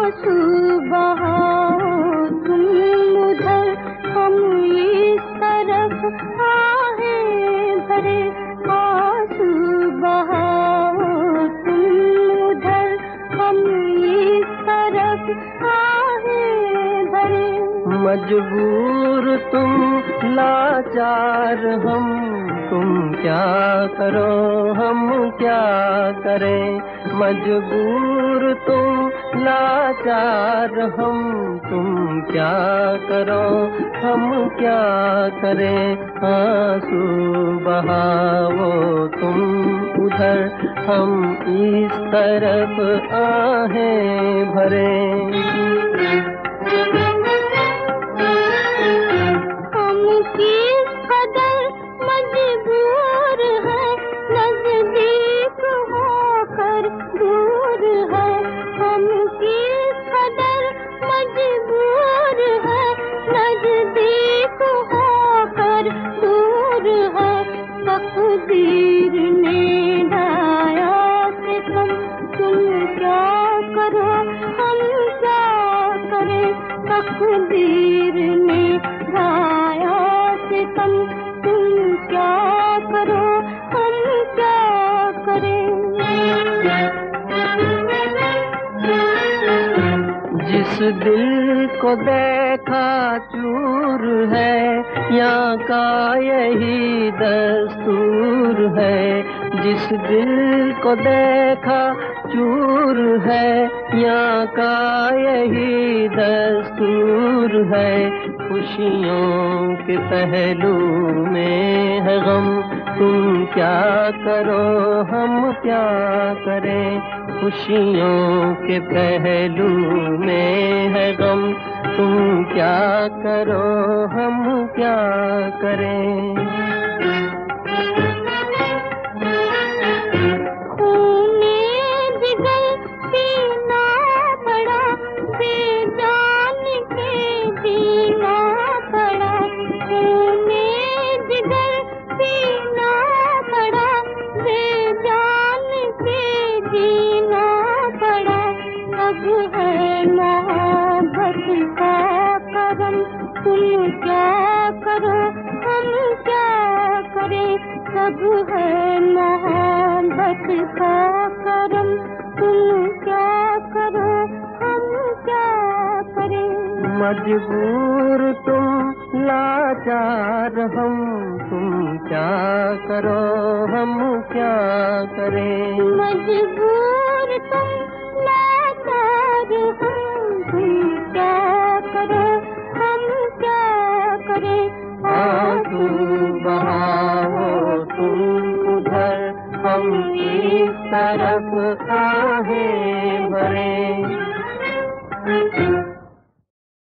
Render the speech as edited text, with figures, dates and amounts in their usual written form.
आंसू बहाओ तुम उधर, हम इस तरफ आहें भरे। आंसू बहाओ तुम उधर, हम इस तरफ आहें भरे। मजबूर तुम लाचार हम, तुम क्या करो हम क्या करें। मजबूर तुम लाचार हम, तुम क्या करो हम क्या करें। आंसू बहाओ तुम उधर, हम इस तरफ आहें भरे। तकदीर ने ढाया सितम, तुम क्या करो हम क्या करें। तकदीर ने ढाया सितम, तुम क्या करो हम क्या करें। जिस दिल को देखा चूर है, यहाँ का यही दस्तूर है। जिस दिल को देखा चूर है, यहाँ का यही दस्तूर है। खुशियों के पहलू में है गम, तुम क्या करो हम क्या करें। खुशियों के पहलू में है गम, तुम क्या करो हम क्या करें। खूने जिगर पीना पड़ा, बेजान के जीना पड़ा। खूने जिगर पीना पड़ा, बेजान के जीना पड़ा। अब है मोहब्बत का करम, तुम क्या करो हम क्या करें। सब है मोहब्बत का करम, तुम क्या करो हम क्या करें। मजबूर तुम लाचार हम, तुम क्या करो हम क्या करें। मजबूर तुम लाचार हम, तुम क्या करो हम क्या करें। आंसू बहाओ तुम उधर, हम इस तरफ आहें भरे।